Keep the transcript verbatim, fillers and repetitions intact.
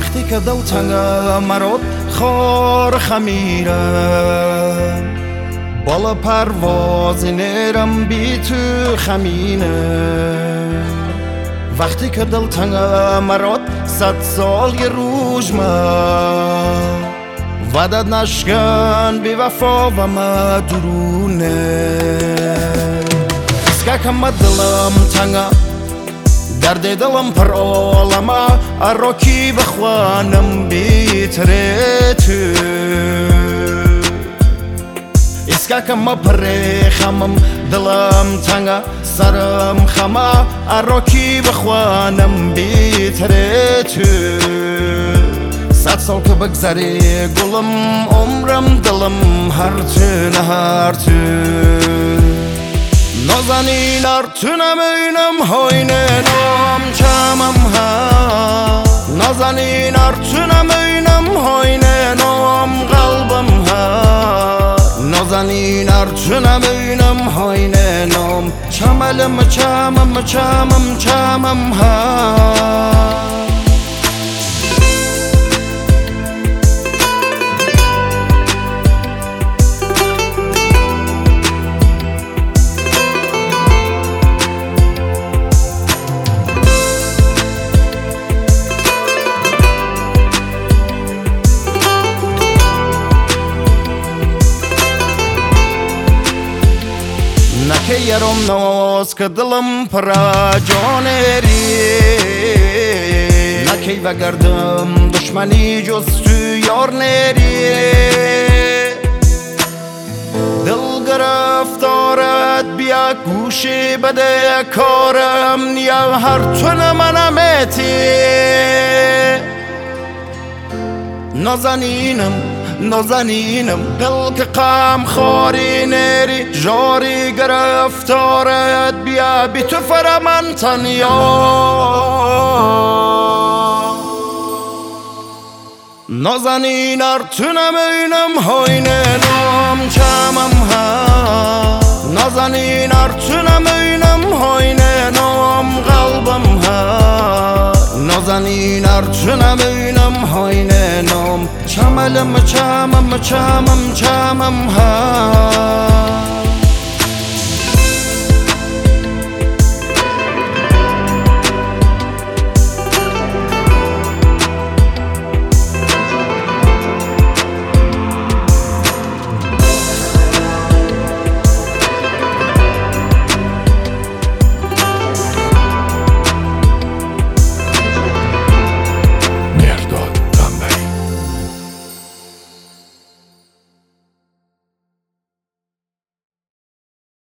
وقتی که دل تنگ مراد خار خمیره بالا پرواز نرم بی تو خمینه وقتی که دل تنگ مراد صد سال یه روز ما وعدت نشکن بی وفا و مدرونه اسکا کم دلم تنگ درد دلم پر عالمه اراکی بخوانم بیتره تو اسکا کم پر خمم دلم تنگه سرم خمه اراکی بخوانم بیتره تو صد سال که بگذری گلم عمرم دلم هر تو نه هر تو نازنین ارتونم اینم هاینه نام چمم ها نازنین ارتونم اینم هاینه نام قلبم ها نازنین ارتونم اینم هاینه نام چملم چمم چمم چمم ها نکه یارم ناز که دلم پرا جانری نکی بگردم دشمنی جز تو یار نری دل گرفتارت بیا گوشی بده کارم یا هر تون منمتی نازنینم نازنینم دل که قام خاری نری جاری گرفتارت بیا بی تو فر من تنیا نازنین ارتونم اینم هاینه نام چمم ها نازنین ارتونم اینم هاینه نام قلبم ها نازنین ارتونم اینم هاینه نام چملم چمم چمم چمم ها